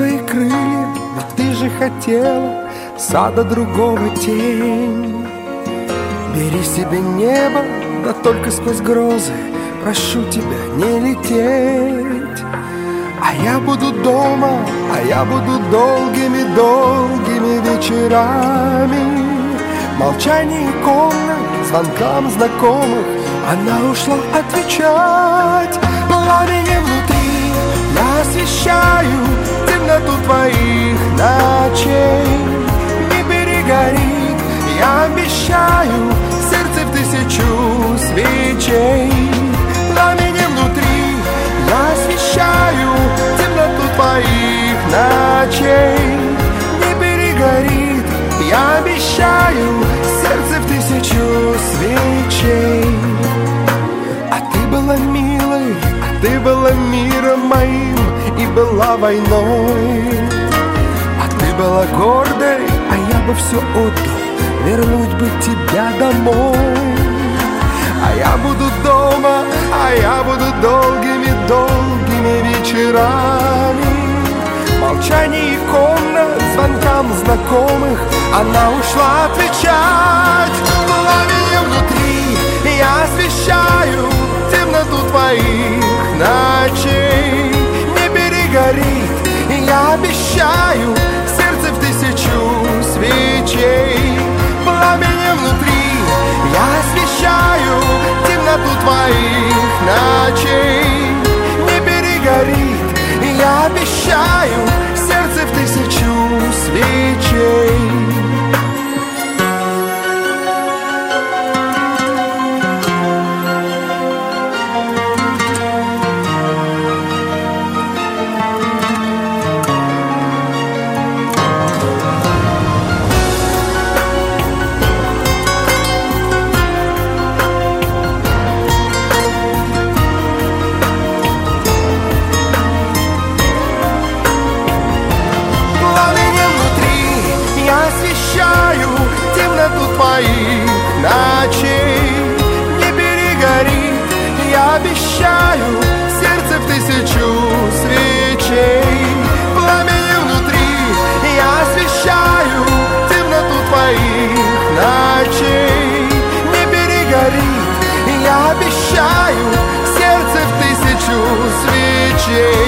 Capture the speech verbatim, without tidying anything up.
свои крылья, ведь ты же хотела сада другого тень. Бери себе небо, да только сквозь грозы, прошу тебя не лететь. А я буду дома, а я буду долгими-долгими вечерами. Молчание комнат, звонкам знакомых она ушла отвечать. Пламенем внутри я освещаю темноту твоих ночей. Не перегорит, я обещаю, сердце в тысячу свечей. Пламенем внутри я освещаю темноту твоих ночей. Не перегорит, я обещаю, сердце в тысячу свечей. А ты была милой, а ты была миром моим и была войной. А ты была гордой, а я бы все отдал, вернуть бы тебя домой. А я буду дома, а я буду долгими-долгими вечерами. Молчание комнат, звонкам знакомых она ушла отвечать. Пламенем внутри я освещаю темноту твоих ночей. Не перегорит, я обещаю, сердце в тысячу свечей. Пламенем внутри я освещаю темноту твоих ночей. Не перегорит, я обещаю, сердце в тысячу свечей. Ночей не перегорит, я обещаю, сердце в тысячу свечей. Пламенем внутри я освещаю темноту твоих ночей. Не перегорит, я обещаю, сердце в тысячу свечей.